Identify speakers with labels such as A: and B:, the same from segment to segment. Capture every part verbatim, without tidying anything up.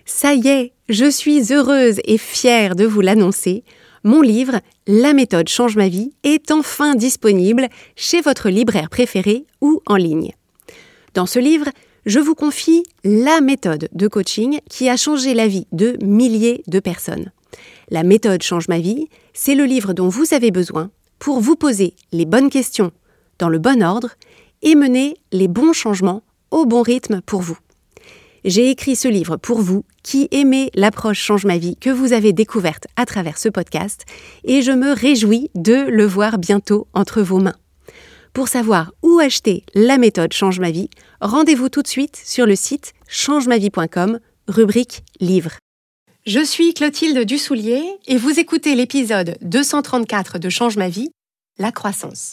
A: Ça y est, je suis heureuse et fière de vous l'annoncer. Mon livre « La méthode change ma vie » est enfin disponible chez votre libraire préféré ou en ligne. Dans ce livre, je vous confie la méthode de coaching qui a changé la vie de milliers de personnes. La méthode change ma vie, c'est le livre dont vous avez besoin pour vous poser les bonnes questions dans le bon ordre et mener les bons changements au bon rythme pour vous. J'ai écrit ce livre pour vous qui aimez l'approche Change ma vie que vous avez découverte à travers ce podcast et je me réjouis de le voir bientôt entre vos mains. Pour savoir où acheter la méthode Change ma vie, rendez-vous tout de suite sur le site change ma vie point com, rubrique livre. Je suis Clotilde Dussoulier et vous écoutez l'épisode deux cent trente-quatre de Change ma vie, la croissance.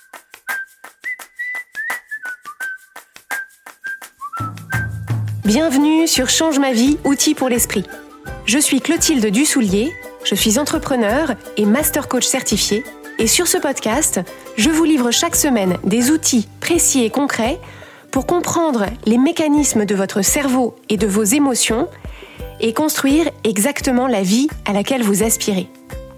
A: Bienvenue sur Change ma vie, outils pour l'esprit. Je suis Clotilde Dussoulier, je suis entrepreneur et master coach certifié et sur ce podcast, je vous livre chaque semaine des outils précis et concrets pour comprendre les mécanismes de votre cerveau et de vos émotions et construire exactement la vie à laquelle vous aspirez.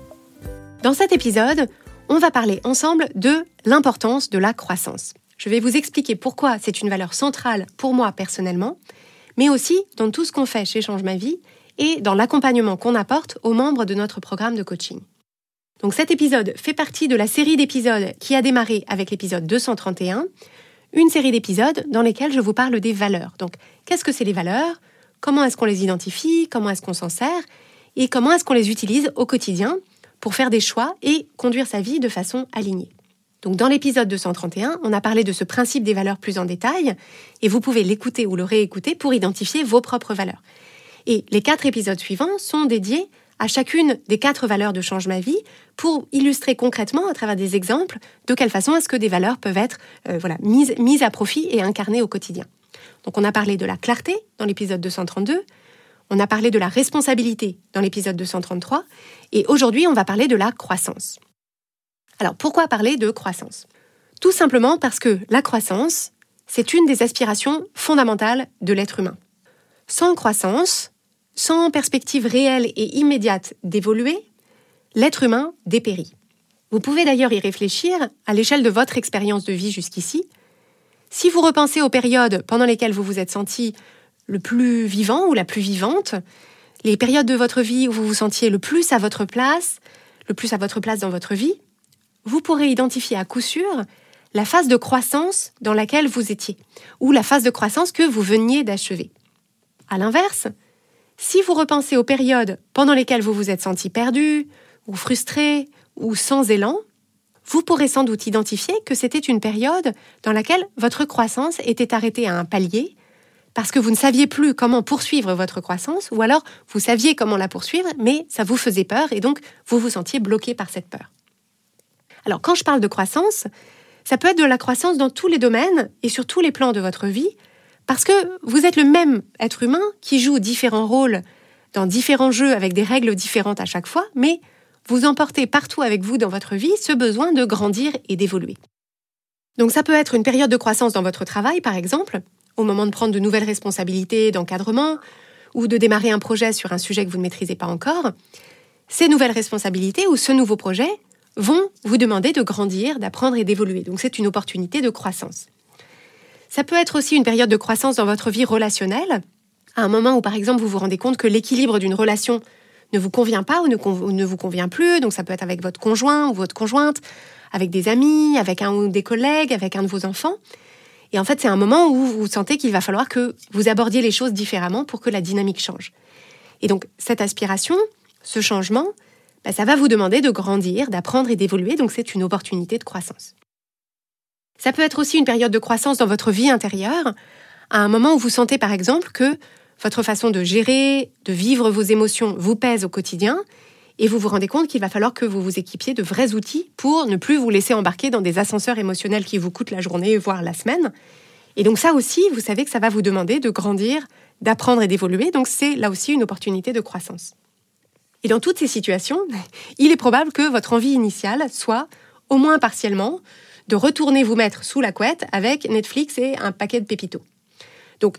A: Dans cet épisode, on va parler ensemble de l'importance de la croissance. Je vais vous expliquer pourquoi c'est une valeur centrale pour moi personnellement, mais aussi dans tout ce qu'on fait chez Change ma vie et dans l'accompagnement qu'on apporte aux membres de notre programme de coaching. Donc cet épisode fait partie de la série d'épisodes qui a démarré avec l'épisode deux cent trente et un, une série d'épisodes dans lesquels je vous parle des valeurs. Donc qu'est-ce que c'est les valeurs ? Comment est-ce qu'on les identifie ? Comment est-ce qu'on s'en sert ? Et comment est-ce qu'on les utilise au quotidien pour faire des choix et conduire sa vie de façon alignée ? Donc dans l'épisode deux cent trente et un, on a parlé de ce principe des valeurs plus en détail et vous pouvez l'écouter ou le réécouter pour identifier vos propres valeurs. Et les quatre épisodes suivants sont dédiés à chacune des quatre valeurs de Change ma vie pour illustrer concrètement à travers des exemples de quelle façon est-ce que des valeurs peuvent être euh, voilà, mises, mises à profit et incarnées au quotidien. Donc on a parlé de la clarté dans l'épisode deux cent trente-deux, on a parlé de la responsabilité dans l'épisode deux cent trente-trois et aujourd'hui on va parler de la croissance. Alors, pourquoi parler de croissance ? Tout simplement parce que la croissance, c'est une des aspirations fondamentales de l'être humain. Sans croissance, sans perspective réelle et immédiate d'évoluer, l'être humain dépérit. Vous pouvez d'ailleurs y réfléchir à l'échelle de votre expérience de vie jusqu'ici. Si vous repensez aux périodes pendant lesquelles vous vous êtes senti le plus vivant ou la plus vivante, les périodes de votre vie où vous vous sentiez le plus à votre place, le plus à votre place dans votre vie, vous pourrez identifier à coup sûr la phase de croissance dans laquelle vous étiez, ou la phase de croissance que vous veniez d'achever. À l'inverse, si vous repensez aux périodes pendant lesquelles vous vous êtes senti perdu, ou frustré, ou sans élan, vous pourrez sans doute identifier que c'était une période dans laquelle votre croissance était arrêtée à un palier, parce que vous ne saviez plus comment poursuivre votre croissance, ou alors vous saviez comment la poursuivre, mais ça vous faisait peur, et donc vous vous sentiez bloqué par cette peur. Alors, quand je parle de croissance, ça peut être de la croissance dans tous les domaines et sur tous les plans de votre vie, parce que vous êtes le même être humain qui joue différents rôles dans différents jeux avec des règles différentes à chaque fois, mais vous emportez partout avec vous dans votre vie ce besoin de grandir et d'évoluer. Donc, ça peut être une période de croissance dans votre travail, par exemple, au moment de prendre de nouvelles responsabilités d'encadrement ou de démarrer un projet sur un sujet que vous ne maîtrisez pas encore. Ces nouvelles responsabilités ou ce nouveau projet vont vous demander de grandir, d'apprendre et d'évoluer. Donc c'est une opportunité de croissance. Ça peut être aussi une période de croissance dans votre vie relationnelle, à un moment où par exemple vous vous rendez compte que l'équilibre d'une relation ne vous convient pas ou ne, con- ou ne vous convient plus, donc ça peut être avec votre conjoint ou votre conjointe, avec des amis, avec un ou des collègues, avec un de vos enfants. Et en fait c'est un moment où vous sentez qu'il va falloir que vous abordiez les choses différemment pour que la dynamique change. Et donc cette aspiration, ce changement, ben, ça va vous demander de grandir, d'apprendre et d'évoluer, donc c'est une opportunité de croissance. Ça peut être aussi une période de croissance dans votre vie intérieure, à un moment où vous sentez par exemple que votre façon de gérer, de vivre vos émotions vous pèse au quotidien, et vous vous rendez compte qu'il va falloir que vous vous équipiez de vrais outils pour ne plus vous laisser embarquer dans des ascenseurs émotionnels qui vous coûtent la journée, voire la semaine. Et donc ça aussi, vous savez que ça va vous demander de grandir, d'apprendre et d'évoluer, donc c'est là aussi une opportunité de croissance. Et dans toutes ces situations, il est probable que votre envie initiale soit, au moins partiellement, de retourner vous mettre sous la couette avec Netflix et un paquet de pépitos. Donc,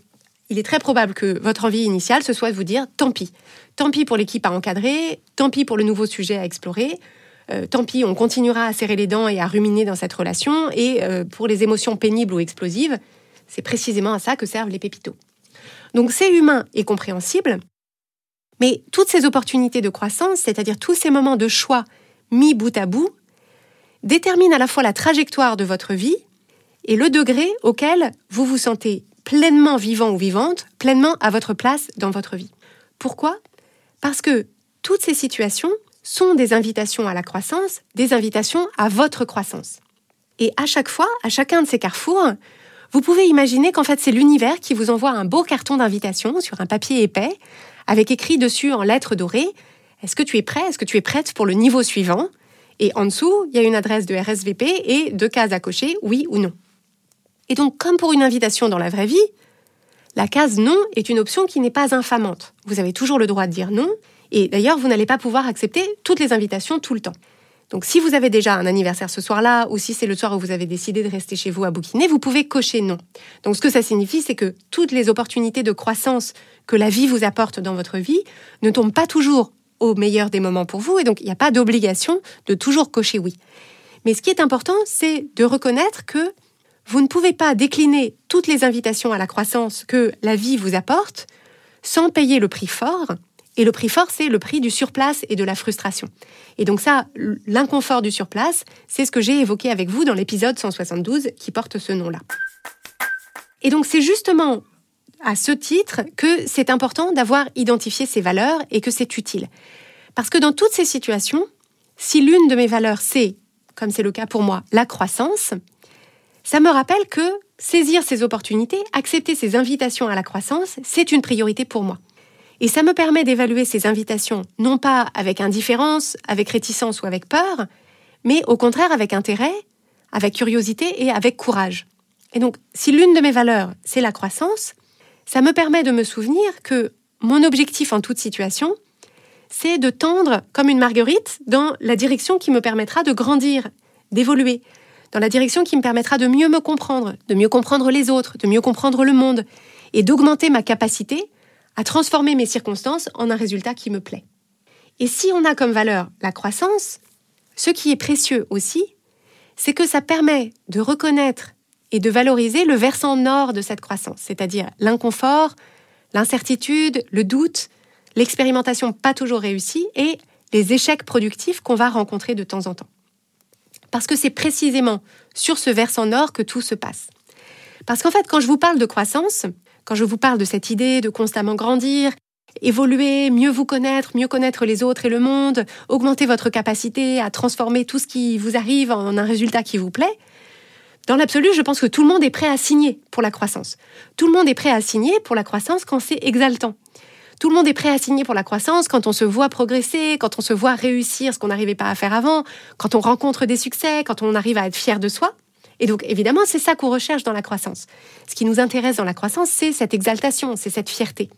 A: il est très probable que votre envie initiale, ce soit de vous dire « tant pis ». Tant pis pour l'équipe à encadrer, tant pis pour le nouveau sujet à explorer, euh, tant pis, on continuera à serrer les dents et à ruminer dans cette relation, et euh, pour les émotions pénibles ou explosives, c'est précisément à ça que servent les pépitos. Donc c'est humain et compréhensible, mais toutes ces opportunités de croissance, c'est-à-dire tous ces moments de choix mis bout à bout, déterminent à la fois la trajectoire de votre vie et le degré auquel vous vous sentez pleinement vivant ou vivante, pleinement à votre place dans votre vie. Pourquoi ? Parce que toutes ces situations sont des invitations à la croissance, des invitations à votre croissance. Et à chaque fois, à chacun de ces carrefours, vous pouvez imaginer qu'en fait c'est l'univers qui vous envoie un beau carton d'invitation sur un papier épais, avec écrit dessus en lettres dorées « Est-ce que tu es prêt ? Est-ce que tu es prête pour le niveau suivant ?» Et en dessous, il y a une adresse de R S V P et deux cases à cocher, oui ou non. Et donc, comme pour une invitation dans la vraie vie, la case non est une option qui n'est pas infamante. Vous avez toujours le droit de dire non, et d'ailleurs, vous n'allez pas pouvoir accepter toutes les invitations tout le temps. Donc, si vous avez déjà un anniversaire ce soir-là, ou si c'est le soir où vous avez décidé de rester chez vous à bouquiner, vous pouvez cocher non. Donc, ce que ça signifie, c'est que toutes les opportunités de croissance que la vie vous apporte dans votre vie ne tombent pas toujours au meilleur des moments pour vous, et donc il n'y a pas d'obligation de toujours cocher oui. Mais ce qui est important, c'est de reconnaître que vous ne pouvez pas décliner toutes les invitations à la croissance que la vie vous apporte sans payer le prix fort. Et le prix fort, c'est le prix du surplace et de la frustration. Et donc ça, l'inconfort du surplace, c'est ce que j'ai évoqué avec vous dans l'épisode cent soixante-douze qui porte ce nom-là. Et donc c'est justement à ce titre que c'est important d'avoir identifié ces valeurs et que c'est utile. Parce que dans toutes ces situations, si l'une de mes valeurs c'est, comme c'est le cas pour moi, la croissance, ça me rappelle que saisir ces opportunités, accepter ces invitations à la croissance, c'est une priorité pour moi. Et ça me permet d'évaluer ces invitations, non pas avec indifférence, avec réticence ou avec peur, mais au contraire avec intérêt, avec curiosité et avec courage. Et donc, si l'une de mes valeurs, c'est la croissance, ça me permet de me souvenir que mon objectif en toute situation, c'est de tendre comme une marguerite dans la direction qui me permettra de grandir, d'évoluer, dans la direction qui me permettra de mieux me comprendre, de mieux comprendre les autres, de mieux comprendre le monde, et d'augmenter ma capacité à transformer mes circonstances en un résultat qui me plaît. Et si on a comme valeur la croissance, ce qui est précieux aussi, c'est que ça permet de reconnaître et de valoriser le versant nord de cette croissance, c'est-à-dire l'inconfort, l'incertitude, le doute, l'expérimentation pas toujours réussie et les échecs productifs qu'on va rencontrer de temps en temps. Parce que c'est précisément sur ce versant nord que tout se passe. Parce qu'en fait, quand je vous parle de croissance, quand je vous parle de cette idée de constamment grandir, évoluer, mieux vous connaître, mieux connaître les autres et le monde, augmenter votre capacité à transformer tout ce qui vous arrive en un résultat qui vous plaît, dans l'absolu, je pense que tout le monde est prêt à signer pour la croissance. Tout le monde est prêt à signer pour la croissance quand c'est exaltant. Tout le monde est prêt à signer pour la croissance quand on se voit progresser, quand on se voit réussir ce qu'on n'arrivait pas à faire avant, quand on rencontre des succès, quand on arrive à être fier de soi. Et donc, évidemment, c'est ça qu'on recherche dans la croissance. Ce qui nous intéresse dans la croissance, c'est cette exaltation, c'est cette fierté.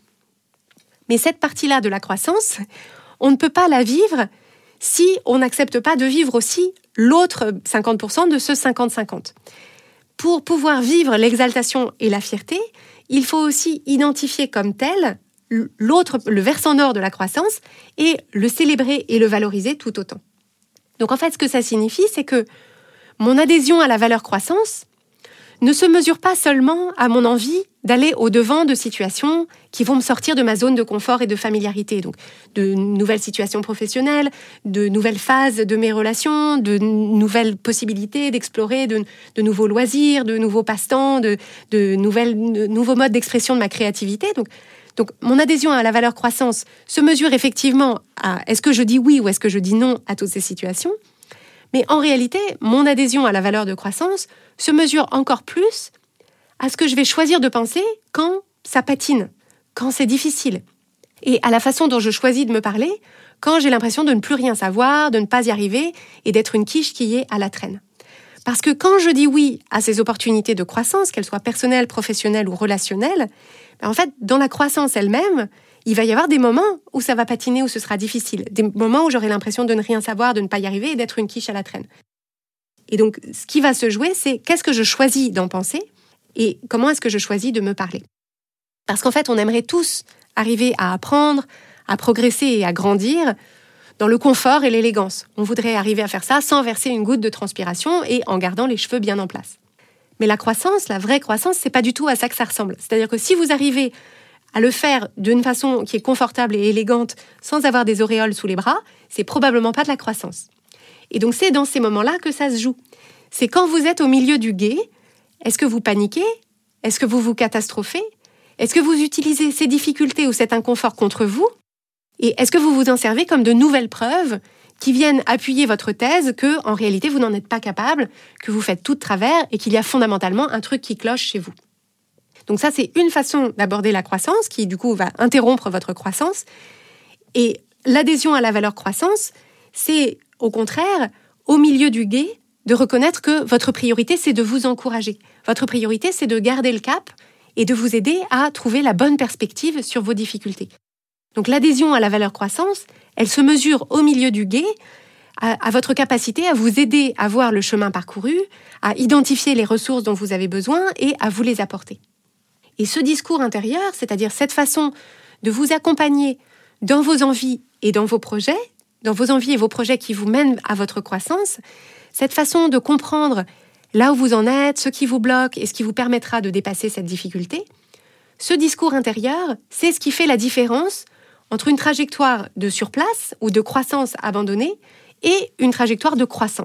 A: Mais cette partie-là de la croissance, on ne peut pas la vivre si on n'accepte pas de vivre aussi l'autre cinquante pour cent de ce cinquante cinquante. Pour pouvoir vivre l'exaltation et la fierté, il faut aussi identifier comme tel l'autre, le versant nord de la croissance et le célébrer et le valoriser tout autant. Donc en fait, ce que ça signifie, c'est que mon adhésion à la valeur croissance ne se mesure pas seulement à mon envie d'aller au-devant de situations qui vont me sortir de ma zone de confort et de familiarité. Donc, de nouvelles situations professionnelles, de nouvelles phases de mes relations, de nouvelles possibilités d'explorer de, de nouveaux loisirs, de nouveaux passe-temps, de, de, nouvelles, de nouveaux modes d'expression de ma créativité. Donc, donc, mon adhésion à la valeur croissance se mesure effectivement à est-ce que je dis oui ou est-ce que je dis non à toutes ces situations. Mais en réalité, mon adhésion à la valeur de croissance se mesure encore plus à ce que je vais choisir de penser quand ça patine, quand c'est difficile. Et à la façon dont je choisis de me parler, quand j'ai l'impression de ne plus rien savoir, de ne pas y arriver et d'être une quiche qui est à la traîne. Parce que quand je dis oui à ces opportunités de croissance, qu'elles soient personnelles, professionnelles ou relationnelles, ben en fait, dans la croissance elle-même, il va y avoir des moments où ça va patiner, où ce sera difficile. Des moments où j'aurai l'impression de ne rien savoir, de ne pas y arriver et d'être une quiche à la traîne. Et donc, ce qui va se jouer, c'est qu'est-ce que je choisis d'en penser et comment est-ce que je choisis de me parler. Parce qu'en fait, on aimerait tous arriver à apprendre, à progresser et à grandir dans le confort et l'élégance. On voudrait arriver à faire ça sans verser une goutte de transpiration et en gardant les cheveux bien en place. Mais la croissance, la vraie croissance, c'est pas du tout à ça que ça ressemble. C'est-à-dire que si vous arrivez à le faire d'une façon qui est confortable et élégante sans avoir des auréoles sous les bras, c'est probablement pas de la croissance. Et donc c'est dans ces moments-là que ça se joue. C'est quand vous êtes au milieu du gué, est-ce que vous paniquez ? Est-ce que vous vous catastrophez ? Est-ce que vous utilisez ces difficultés ou cet inconfort contre vous ? Et est-ce que vous vous en servez comme de nouvelles preuves qui viennent appuyer votre thèse que, en réalité, vous n'en êtes pas capable, que vous faites tout de travers et qu'il y a fondamentalement un truc qui cloche chez vous. Donc ça, c'est une façon d'aborder la croissance qui, du coup, va interrompre votre croissance. Et l'adhésion à la valeur croissance, c'est, au contraire, au milieu du gué, de reconnaître que votre priorité, c'est de vous encourager. Votre priorité, c'est de garder le cap et de vous aider à trouver la bonne perspective sur vos difficultés. Donc l'adhésion à la valeur croissance, elle se mesure au milieu du gué, à, à votre capacité à vous aider à voir le chemin parcouru, à identifier les ressources dont vous avez besoin et à vous les apporter. Et ce discours intérieur, c'est-à-dire cette façon de vous accompagner dans vos envies et dans vos projets, dans vos envies et vos projets qui vous mènent à votre croissance, cette façon de comprendre là où vous en êtes, ce qui vous bloque et ce qui vous permettra de dépasser cette difficulté, ce discours intérieur, c'est ce qui fait la différence entre une trajectoire de surplace ou de croissance abandonnée et une trajectoire de croissance.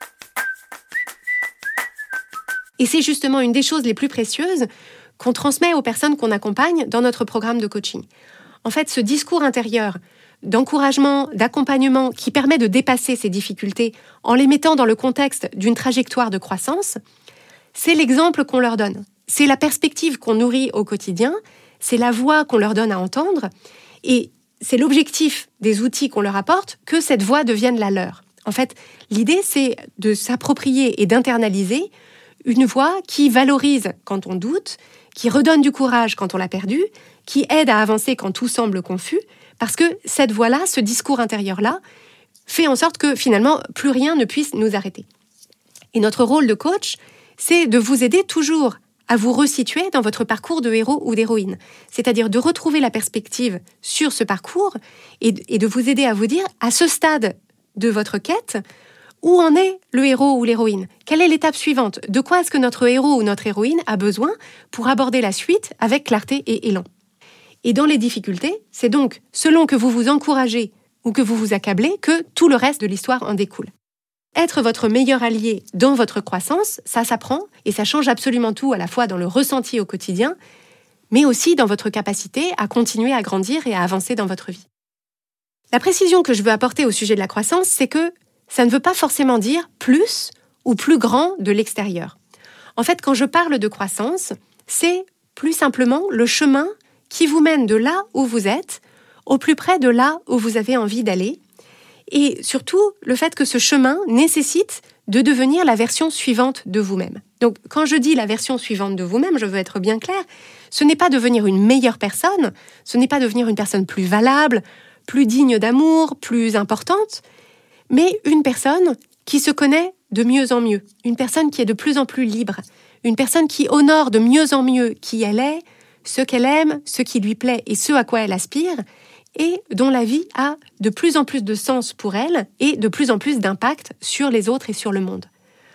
A: Et c'est justement une des choses les plus précieuses qu'on transmet aux personnes qu'on accompagne dans notre programme de coaching. En fait, ce discours intérieur d'encouragement, d'accompagnement qui permet de dépasser ces difficultés en les mettant dans le contexte d'une trajectoire de croissance, c'est l'exemple qu'on leur donne. C'est la perspective qu'on nourrit au quotidien, c'est la voix qu'on leur donne à entendre et c'est l'objectif des outils qu'on leur apporte que cette voix devienne la leur. En fait, l'idée, c'est de s'approprier et d'internaliser une voix qui valorise quand on doute, qui redonne du courage quand on l'a perdu, qui aide à avancer quand tout semble confus, parce que cette voix-là, ce discours intérieur-là, fait en sorte que finalement, plus rien ne puisse nous arrêter. Et notre rôle de coach, c'est de vous aider toujours à vous resituer dans votre parcours de héros ou d'héroïne. C'est-à-dire de retrouver la perspective sur ce parcours et de vous aider à vous dire, à ce stade de votre quête, où en est le héros ou l'héroïne ? Quelle est l'étape suivante ? De quoi est-ce que notre héros ou notre héroïne a besoin pour aborder la suite avec clarté et élan ? Et dans les difficultés, c'est donc selon que vous vous encouragez ou que vous vous accablez que tout le reste de l'histoire en découle. Être votre meilleur allié dans votre croissance, ça s'apprend et ça change absolument tout à la fois dans le ressenti au quotidien, mais aussi dans votre capacité à continuer à grandir et à avancer dans votre vie. La précision que je veux apporter au sujet de la croissance, c'est que ça ne veut pas forcément dire plus ou plus grand de l'extérieur. En fait, quand je parle de croissance, c'est plus simplement le chemin qui vous mène de là où vous êtes, au plus près de là où vous avez envie d'aller, et surtout le fait que ce chemin nécessite de devenir la version suivante de vous-même. Donc, quand je dis la version suivante de vous-même, je veux être bien claire, ce n'est pas devenir une meilleure personne, ce n'est pas devenir une personne plus valable, plus digne d'amour, plus importante, mais une personne qui se connaît de mieux en mieux, une personne qui est de plus en plus libre, une personne qui honore de mieux en mieux qui elle est, ce qu'elle aime, ce qui lui plaît et ce à quoi elle aspire, et dont la vie a de plus en plus de sens pour elle et de plus en plus d'impact sur les autres et sur le monde.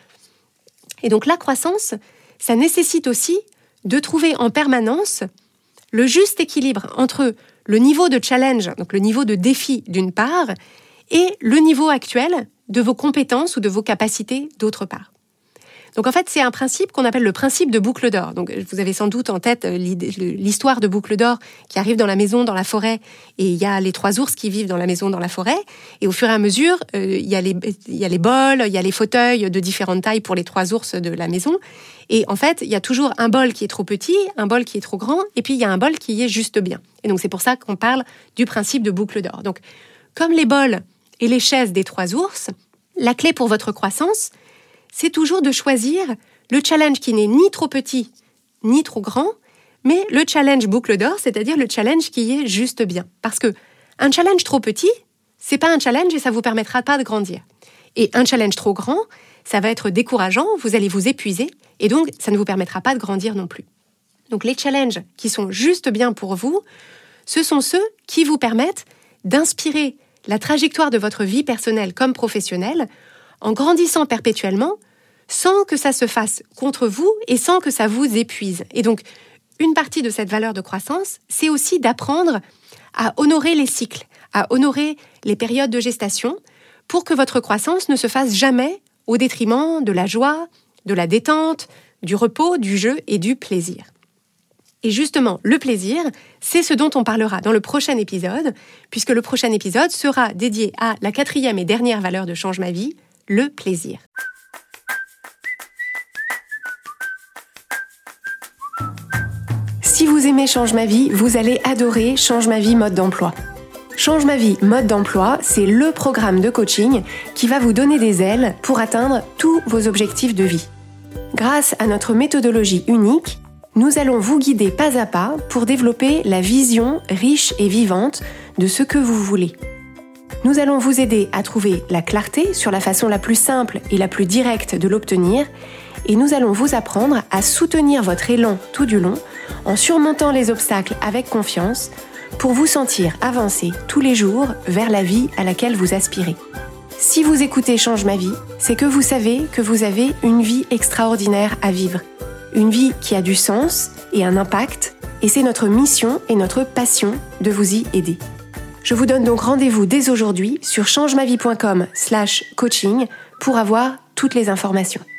A: Et donc la croissance, ça nécessite aussi de trouver en permanence le juste équilibre entre le niveau de challenge, donc le niveau de défi d'une part, et le niveau actuel de vos compétences ou de vos capacités d'autre part. Donc en fait, c'est un principe qu'on appelle le principe de boucle d'or. Donc vous avez sans doute en tête l'histoire de boucle d'or qui arrive dans la maison, dans la forêt, et il y a les trois ours qui vivent dans la maison, dans la forêt, et au fur et à mesure, euh, il y a les, il y a les bols, il y a les fauteuils de différentes tailles pour les trois ours de la maison, et en fait, il y a toujours un bol qui est trop petit, un bol qui est trop grand, et puis il y a un bol qui est juste bien. Et donc c'est pour ça qu'on parle du principe de boucle d'or. Donc comme les bols et les chaises des trois ours, la clé pour votre croissance, c'est toujours de choisir le challenge qui n'est ni trop petit, ni trop grand, mais le challenge boucle d'or, c'est-à-dire le challenge qui est juste bien. Parce que un challenge trop petit, c'est pas un challenge et ça vous permettra pas de grandir. Et un challenge trop grand, ça va être décourageant, vous allez vous épuiser, et donc ça ne vous permettra pas de grandir non plus. Donc les challenges qui sont juste bien pour vous, ce sont ceux qui vous permettent d'inspirer la trajectoire de votre vie personnelle comme professionnelle en grandissant perpétuellement sans que ça se fasse contre vous et sans que ça vous épuise. Et donc, une partie de cette valeur de croissance, c'est aussi d'apprendre à honorer les cycles, à honorer les périodes de gestation pour que votre croissance ne se fasse jamais au détriment de la joie, de la détente, du repos, du jeu et du plaisir. Et justement, le plaisir, c'est ce dont on parlera dans le prochain épisode, puisque le prochain épisode sera dédié à la quatrième et dernière valeur de Change ma vie, le plaisir. Si vous aimez Change ma vie, vous allez adorer Change ma vie mode d'emploi. Change ma vie mode d'emploi, c'est le programme de coaching qui va vous donner des ailes pour atteindre tous vos objectifs de vie. Grâce à notre méthodologie unique, nous allons vous guider pas à pas pour développer la vision riche et vivante de ce que vous voulez. Nous allons vous aider à trouver la clarté sur la façon la plus simple et la plus directe de l'obtenir, et nous allons vous apprendre à soutenir votre élan tout du long en surmontant les obstacles avec confiance pour vous sentir avancer tous les jours vers la vie à laquelle vous aspirez. Si vous écoutez Change ma vie, c'est que vous savez que vous avez une vie extraordinaire à vivre. Une vie qui a du sens et un impact, et c'est notre mission et notre passion de vous y aider. Je vous donne donc rendez-vous dès aujourd'hui sur changemavie point com slash coaching pour avoir toutes les informations.